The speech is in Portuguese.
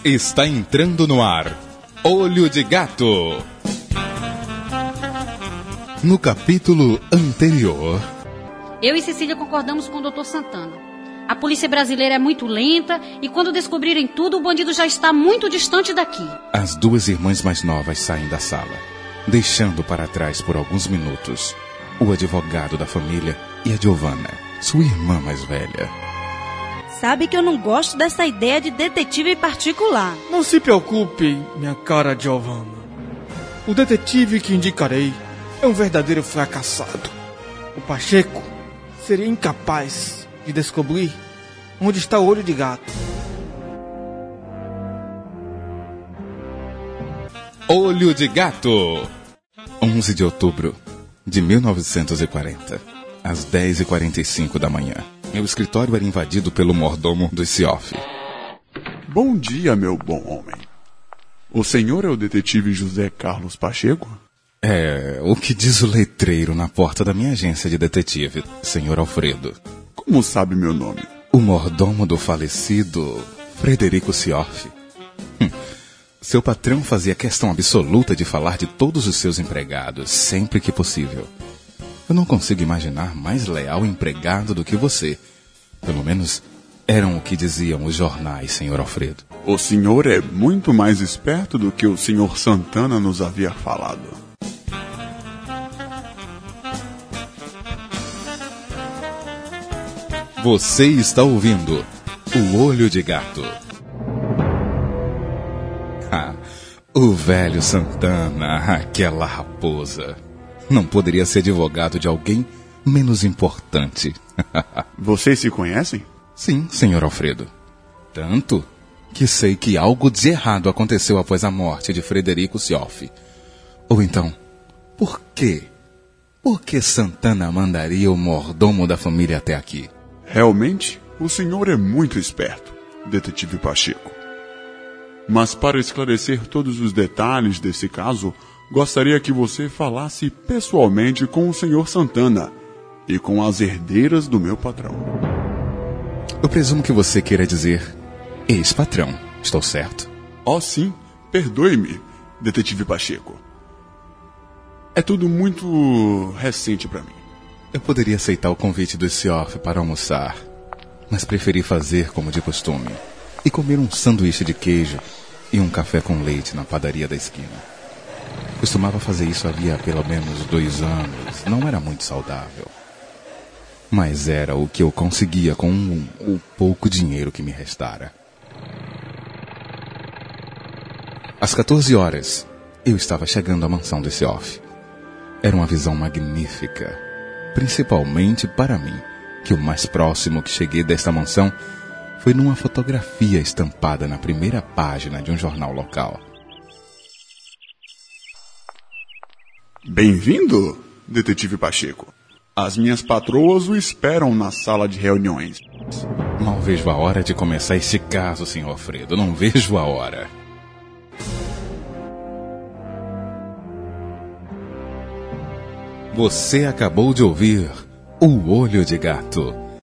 Está entrando no ar Olho de Gato. No capítulo anterior... Eu e Cecília concordamos com o Dr. Santana. A polícia brasileira é muito lenta e quando descobrirem tudo, o bandido já está muito distante daqui. As duas irmãs mais novas saem da sala, deixando para trás por alguns minutos o advogado da família e a Giovanna, sua irmã mais velha. Sabe que eu não gosto dessa ideia de detetive particular. Não se preocupe, minha cara Giovanna. O detetive que indicarei é um verdadeiro fracassado. O Pacheco seria incapaz de descobrir onde está o Olho de Gato. Olho de Gato. 11 de outubro de 1940, às 10h45 da manhã. Meu escritório era invadido pelo mordomo do Siof. Bom dia, meu bom homem. O senhor é o detetive José Carlos Pacheco? É o que diz o letreiro na porta da minha agência de detetive, senhor Alfredo. Como sabe meu nome? O mordomo do falecido Frederico Siof. Seu patrão fazia questão absoluta de falar de todos os seus empregados, sempre que possível. Eu não consigo imaginar mais leal empregado do que você. Pelo menos eram o que diziam os jornais, senhor Alfredo. O senhor é muito mais esperto do que o senhor Santana nos havia falado. Você está ouvindo O Olho de Gato. O velho Santana, aquela raposa. Não poderia ser advogado de alguém menos importante. Vocês se conhecem? Sim, senhor Alfredo. Tanto que sei que algo de errado aconteceu após a morte de Frederico Siof. Ou então, por quê? Por que Santana mandaria o mordomo da família até aqui? Realmente, o senhor é muito esperto, detetive Pacheco. Mas para esclarecer todos os detalhes desse caso, gostaria que você falasse pessoalmente com o senhor Santana e com as herdeiras do meu patrão. Eu presumo que você queira dizer ex-patrão, estou certo? Oh, sim, perdoe-me, detetive Pacheco. É tudo muito recente para mim. Eu poderia aceitar o convite do Siof para almoçar, mas preferi fazer como de costume e comer um sanduíche de queijo e um café com leite na padaria da esquina. Costumava fazer isso havia pelo menos 2 anos. Não era muito saudável, mas era o que eu conseguia com o pouco dinheiro que me restara. Às 14 horas, eu estava chegando à mansão do Siof. Era uma visão magnífica, principalmente para mim, que o mais próximo que cheguei desta mansão foi numa fotografia estampada na primeira página de um jornal local. Bem-vindo, detetive Pacheco. As minhas patroas o esperam na sala de reuniões. Mal vejo a hora de começar este caso, senhor Alfredo. Não vejo a hora. Você acabou de ouvir O Olho de Gato.